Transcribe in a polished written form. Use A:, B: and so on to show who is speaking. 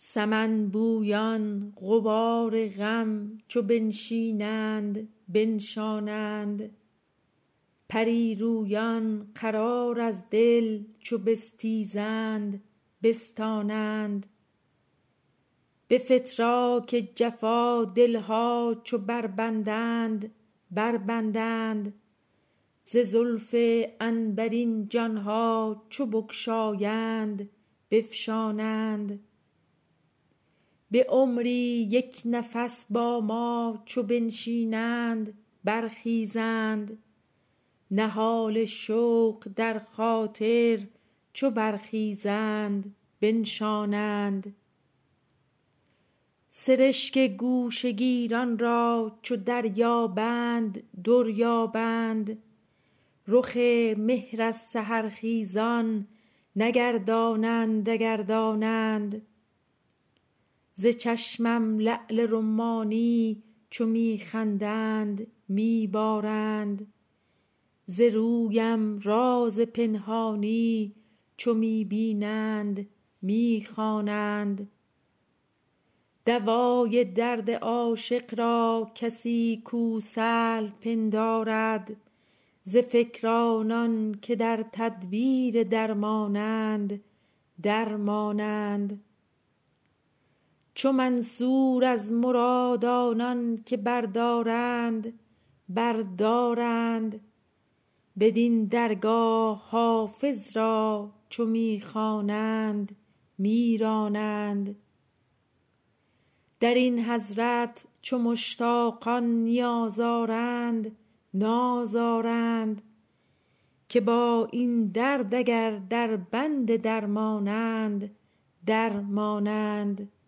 A: سمن بویان غبار غم چو بنشینند بنشانند، پری رویان قرار از دل چو بستیزند بستانند. به فتراک جفا دلها چو بربندند بربندند، ز زلف عنبرین جانها چو بگشایند بفشانند. به عمری یک نفس با ما چو بنشینند برخیزند، نهال شوق در خاطر چو برخیزند بنشانند. سرشک گوشه گیران را چو دریابند در یابند، رخ مهر از سحرخیزان نگردانند اگردانند. ز چشمم لعل رمانی چو می خندند می بارند، ز رویم راز پنهانی چو می بینند می خوانند. دوای درد عاشق را کسی کو سهل پندارد، ز فکر آنان که در تدبیر درمانند درمانند. چو منصور از مراد آنان که بردارند بردارند، بدین درگاه حافظ را چو می خوانند می رانند. در این حضرت چو مشتاقان نیاز آرند ناز آرند، که با این درد اگر در بند درمانند درمانند.